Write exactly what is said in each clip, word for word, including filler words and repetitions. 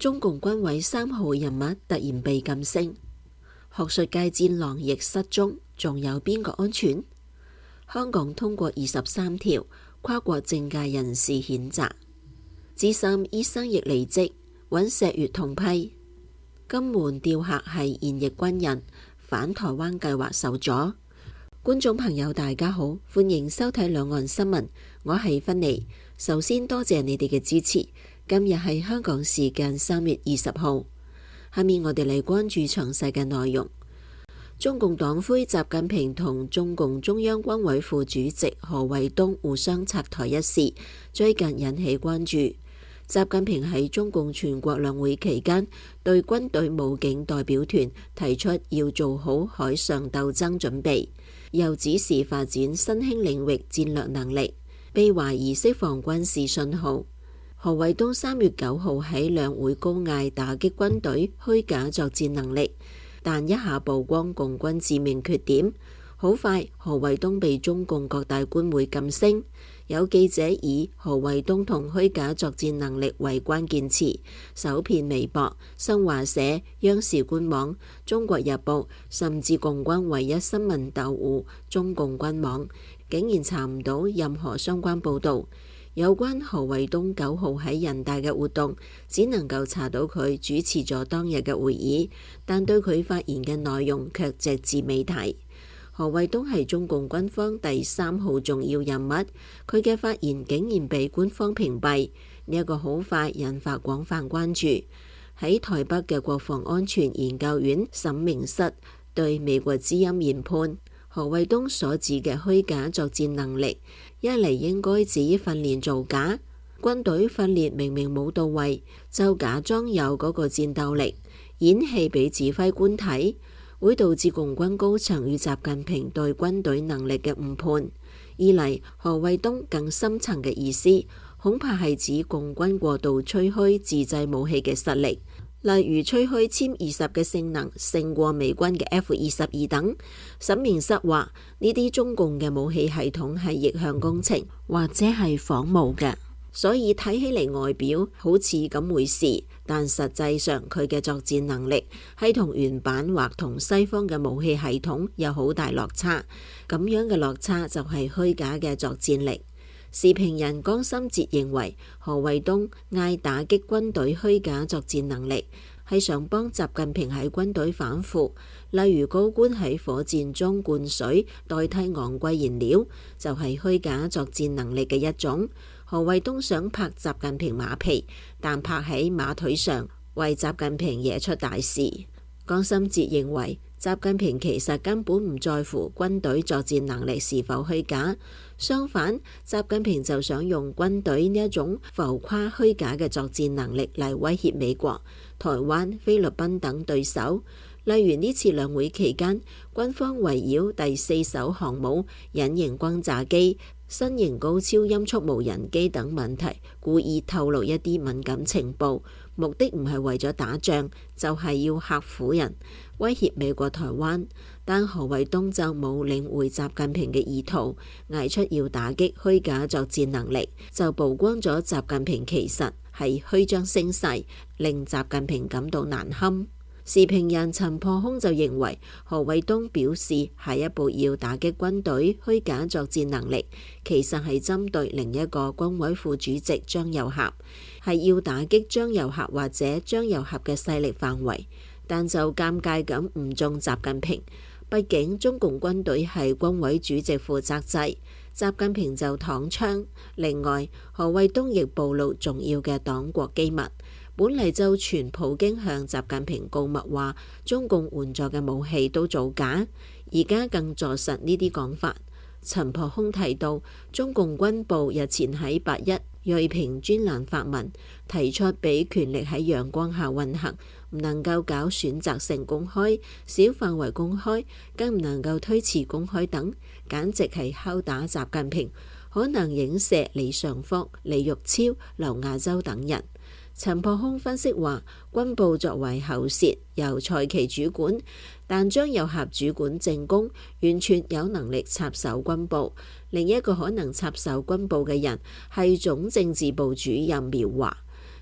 中共軍委三號人物突然被禁聲，學術界戰狼亦失蹤，仲有邊個安全？香港通過二十三條跨國政界人士譴責，資深醫生亦離職，尹錫悅痛批。金門釣客係現役軍人，返台灣計劃受阻。觀眾朋友大家好，歡迎收睇兩岸新聞，我係芬妮。首先多謝你哋嘅支持。今日係香港時間三月二十號，下面我哋嚟關注詳細嘅內容。中共黨魁習近平同中共中央軍委副主席何衛東互相拆台一事，最近引起關注。習近平喺中共全國兩會期間，對軍隊武警代表團提出要做好海上鬥爭準備，又指示發展新興領域戰略能力，被懷疑釋放軍事信號。何衛東三月九號喺兩會高嗌打擊軍隊虛假作戰能力，但一下曝光共軍致命缺點，好快何衛東被中共各大官媒禁聲。有記者以何衛東同虛假作戰能力為關鍵詞，搜遍微博、新華社、央視官網、中國日報，甚至共軍唯一新聞鬥戶中共軍網，竟然查唔到任何相關報導。有關何衛東九號喺人大嘅活動，只能夠查到佢主持咗當日嘅會議，但對佢發言嘅內容卻隻字未提。何衛東係中共軍方第三號重要人物，佢嘅發言竟然被官方屏蔽，呢一個好快引發廣泛關注。喺台北嘅國防安全研究院沈明室對美國之音研判，何衛東所指嘅虛假作戰能力，一嚟應該指訓練造假，軍隊訓練明明冇到位，就假裝有嗰個戰鬥力，演戲俾指揮官睇，會導致共軍高層與習近平對軍隊能力嘅誤判。二嚟，何衛東更深層嘅意思，恐怕係指共軍過度吹噓自製武器嘅實力，例如吹噓殲二十嘅性能勝過美軍嘅 F 二十二等。沈明室話呢啲中共嘅武器系統係逆向工程或者係仿冒嘅，所以睇起嚟外表好似咁回事，但實際上佢嘅作戰能力係同原版或同西方嘅武器系統有好大落差，咁樣嘅落差就係虛假嘅作戰力。時評人江心哲認為，何衛東嗌打擊軍隊虛假作戰能力，係想幫習近平喺軍隊反腐，例如高官喺火箭中灌水代替昂貴燃料，就係虛假作戰能力嘅一種。何衛東想拍習近平馬屁，但拍喺馬腿上，為習近平惹出大事。江心哲認為，習近平其實根本唔在乎軍隊作戰能力是否虛假，相反，習近平就想用軍隊呢一種浮誇虛假嘅作戰能力嚟威脅美國、台灣、菲律賓等對手。例如呢次兩會期間，軍方圍繞第四艘航母、隱形轟炸機、新型高超音速無人機等問題，故意透露一啲敏感情報，目的唔係為咗打仗，就係要嚇唬人，威脅美國台灣。但何衛東就冇領會習近平嘅意圖，嗌出要打擊虛假作戰能力，就曝光咗習近平其實係虛張聲勢，令習近平感到難堪。時評人陳破空就認為，何衛東表示下一步要打擊軍隊虛假作戰能力，其實係針對另一個軍委副主席張又俠，係要打擊張又俠或者張又俠嘅勢力範圍，但就尷尬咁唔中習近平。畢竟中共軍隊係軍委主席負責制，習近平就躺槍。另外，何衛東亦暴露重要嘅黨國機密。本嚟就傳普京向習近平告密話中共援助嘅武器都造假，而家更坐實呢啲講法。陳破空提到，中共軍部日前喺八一銳評專欄發文，提出俾權力喺陽光下運行，唔能夠搞選擇性公開、小範圍公開，更唔能夠推遲公開等，簡直係敲打習近平，可能影射李尚福、李玉超、劉亞洲等人。陳破空分析話，軍部作為喉舌，由蔡奇主管，但張又俠主管政工，完全有能力插手軍部。另一個可能插手軍部嘅人係總政治部主任苗華。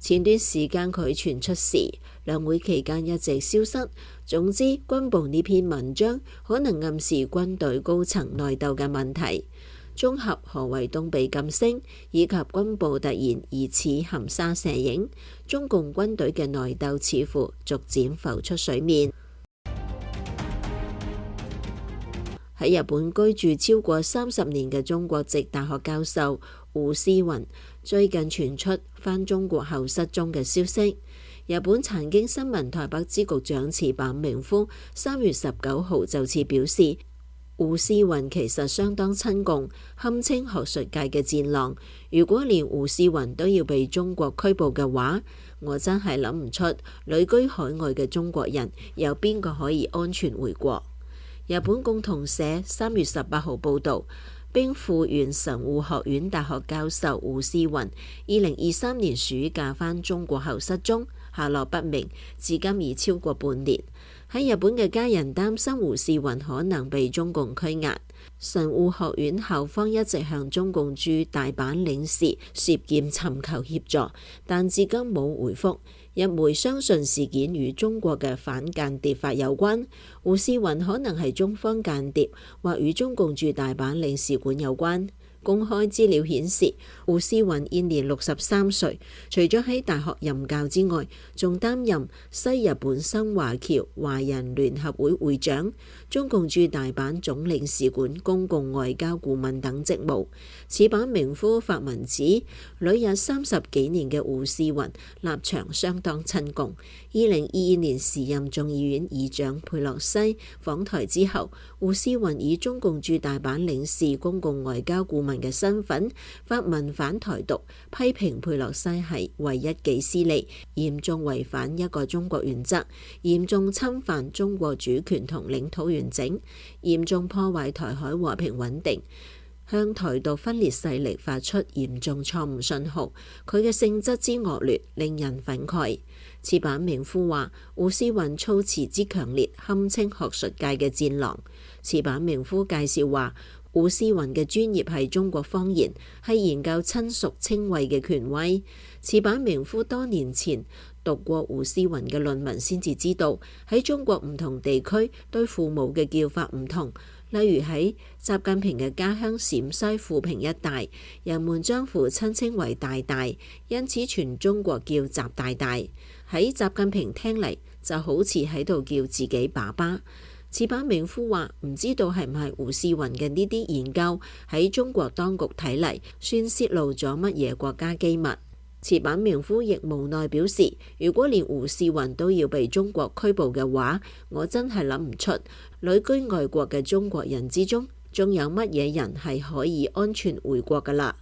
前段時間佢傳出時，兩會期間一直消失。總之，軍部呢篇文章可能暗示軍隊高層內鬥嘅問題。綜合何衛東被噤聲，以及軍部突然疑似含沙射影，中共軍隊嘅內鬥似乎逐漸浮出水面。喺日本居住超過三十年嘅中國籍大學教授胡思雲最近傳出返中國後失蹤嘅消息。日本產經新聞台北支局長矢板明夫三月十九號就此表示，胡思雲其實相當親共，堪稱學術界嘅戰狼。如果連胡思雲都要被中國拘捕嘅話，我真係諗唔出旅居海外嘅中國人有邊個可以安全回國。日本共同社三月十八號報導，兵庫縣神戶學院大學教授胡思雲二零二三年暑假返中國後失蹤，下落不明，至今已超過半年。喺日本嘅家人擔心胡思雲可能被中共拘押，神戶學院校方一直向中共駐大阪領事涉劍尋求協助，但至今冇回覆。日媒相信事件與中國嘅反間諜法有關，胡思雲可能係中方間諜，或與中共駐大阪領事館有關。公開資料顯示，胡思雲現年六十三歲，除咗喺大學任教之外，仲擔任西日本新華僑華人聯合會會長、中共駐大阪總領事館公共外交顧問等職務。矢板明夫發文指，旅日三十幾年嘅胡思雲立場相當親共。二零二二年時任眾議院議長佩洛西訪台之後，胡思雲以中共駐大阪領事公共外交顧問嘅身份發文反台獨，批評佩洛西係為一己私利，嚴重違反一個中國原則，嚴重侵犯中國主權同領土完整，嚴重破壞台海和平穩定，向台獨分裂勢力發出嚴重錯誤信號。佢嘅性質之惡劣令人憤慨。矢板明夫話，胡思雲措辭之強烈，堪稱學術界嘅戰狼。矢板明夫介紹話，胡思雲嘅專業係中國方言，係研究親屬稱謂嘅權威。矢板明夫多年前讀過胡思雲嘅論文，先至知道喺中國唔同地區對父母嘅叫法唔同。例如喺習近平嘅家鄉陝西富平一帶，人們將父親稱為大大，因此全中國叫習大大。喺習近平聽嚟就好似喺度叫自己爸爸。矢板明夫話唔知道係唔係胡思雲嘅呢啲研究喺中國當局睇嚟算泄露咗乜嘢國家機密。矢板明夫亦無奈表示，如果連胡思雲都要被中國拘捕嘅話，我真係諗唔出旅居外國嘅中國人之中仲有乜嘢人係可以安全回國㗎啦。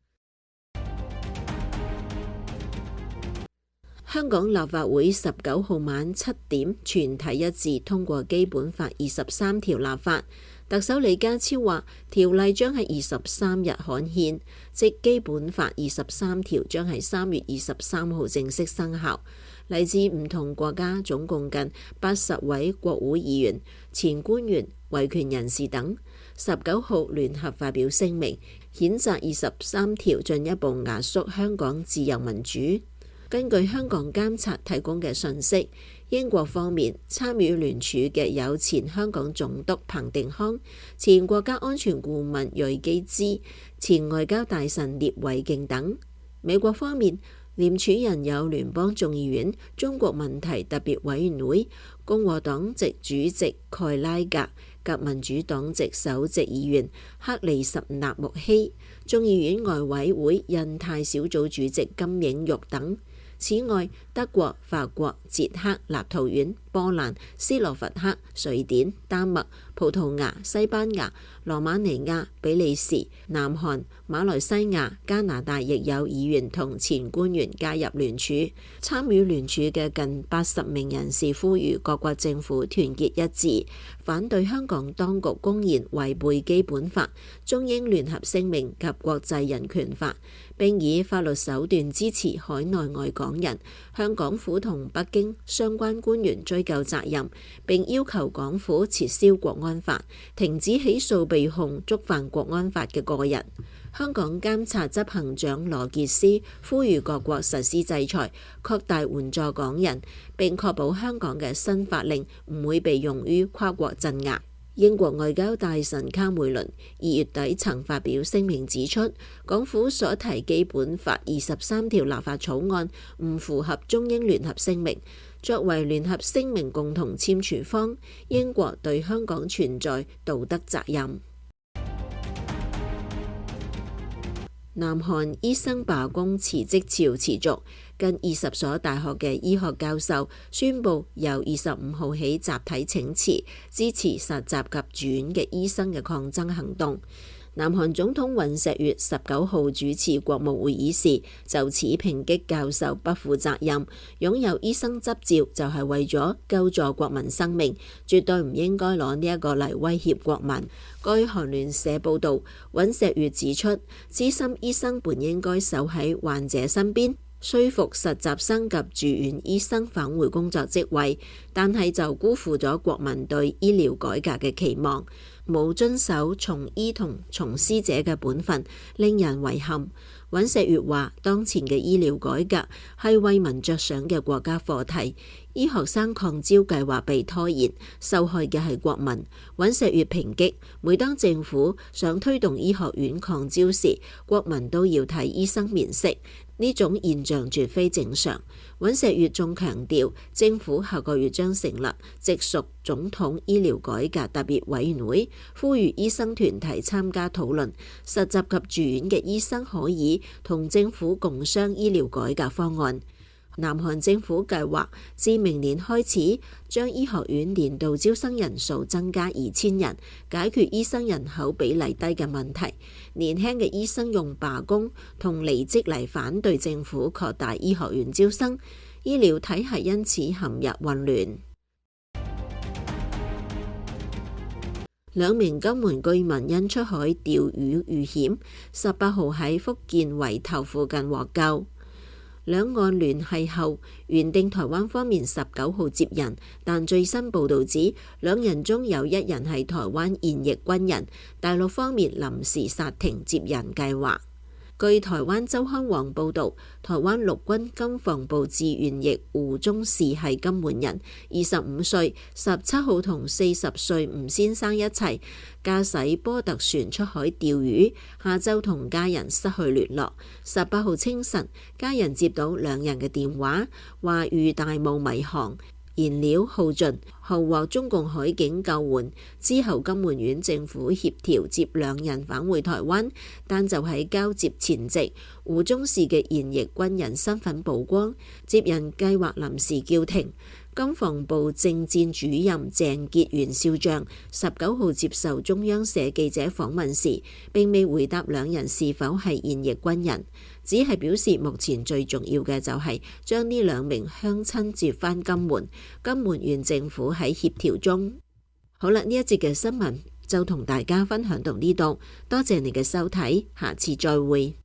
香港立法會十九號晚七點全體一致通過基本法二十三條立法。特首李家超話，條例將喺二十三日刊憲，即基本法二十三條將喺三月二十三號正式生效。嚟自唔同國家總共近八十位國會議員、前官員、維權人士等，十九號聯合發表聲明，譴責二十三條進一步壓縮香港自由民主。根據香港監察提供嘅信息，英國方面參與聯署嘅有前香港總督彭定康、前國家安全顧問瑞基茲、前外交大臣聶偉敬等。美國方面聯署人有聯邦眾議院中國問題特別委員會共和黨籍主席蓋拉格及民主黨籍首席議員克里什納穆希、眾議院外委會印太小組主席金映玉等。此外，德國、法國、捷克、立陶宛、波蘭、斯洛伐克、瑞典、丹麥、葡萄牙、西班牙、羅馬尼亞、比利時、南韓、馬來西亞、加拿大亦有議員同前官員加入聯署。參與聯署嘅近八十名人士呼籲各國政府團結一致，反對香港當局公然違背基本法、中英聯合聲明及國際人權法，並以法律手段支持海內外港人，向港府同北京相關官員追究責任，並要求港府撤銷國安法，停止起訴被控觸犯國安法嘅個人。 香港監察執行長羅傑斯呼籲各國實施制裁，擴大援助港人，並確保香港嘅新法令唔會被用於跨國鎮壓。英國外交大臣卡梅倫二月底曾發表聲明指出，港府所提基本法二十三條立法草案唔符合中英聯合聲明。作為聯合聲明共同簽署方，英國對香港存在道德責任。南韓醫生罷工辭職潮持續，近二十所大學嘅醫學教授宣布由二十五號起集體請辭，支持實習及住院嘅醫生嘅抗爭行動。南韓總統尹錫悅十九號主持國務會議時，就此抨擊教授不負責任，擁有醫生執照就係為咗救助國民生命，絕對唔應該攞呢一個嚟威脅國民。據韓聯社報導，尹錫悅指出，資深醫生本應該守喺患者身邊，說服實習生及住院醫生返回工作職位，但係就辜負咗國民對醫療改革嘅期望，冇遵守從醫同從師者嘅本分，令人遺憾。尹錫悅話：當前嘅醫療改革係為民着想嘅國家課題，醫學生抗招計劃被拖延，受害嘅係國民。尹錫悅抨擊，每當政府想推動醫學院抗招時，國民都要睇醫生面色，呢種現象絕非正常。尹錫悅仲強調，政府下個月將成立直屬總統醫療改革特別委員會，呼籲醫生團體參加討論，實習及住院嘅醫生可以同政府共商醫療改革方案。南韓政府計劃自明年開始，將醫學院年度招生人數增加二千人，解決醫生人口比例低嘅問題。年輕嘅醫生用罷工同離職嚟反對政府擴大醫學院招生，醫療體系因此陷入混亂。兩名金門居民因出海釣魚遇險，十八號喺福建圍頭附近獲救。兩岸聯繫後，原定台灣方面十九號接人，但最新報導指兩人中有一人係台灣現役軍人，大陸方面臨時剎停接人計劃。據台灣周刊網報導，台灣陸軍金防部志願役胡宗士係金門人，二十五歲，十七號同四十歲吳先生一齊駕駛波特船出海釣魚，下晝同家人失去聯絡。十八號清晨，家人接到兩人嘅電話，話遇大霧迷航，燃料耗盡，後獲中共海警救援。之後金門縣政府協調接兩人返回台灣，但就喺交接前夕，胡宗士嘅現役軍人身份曝光，接人計劃臨時叫停。金防部政戰主任鄭潔元少將十九號接受中央社記者訪問時，並未回答兩人是否係現役軍人，只係表示目前最重要嘅就係將呢兩名鄉親接返金門，金門縣政府喺協調中。好啦，呢一節嘅新聞就同大家分享到呢度，多謝你嘅收睇，下次再會。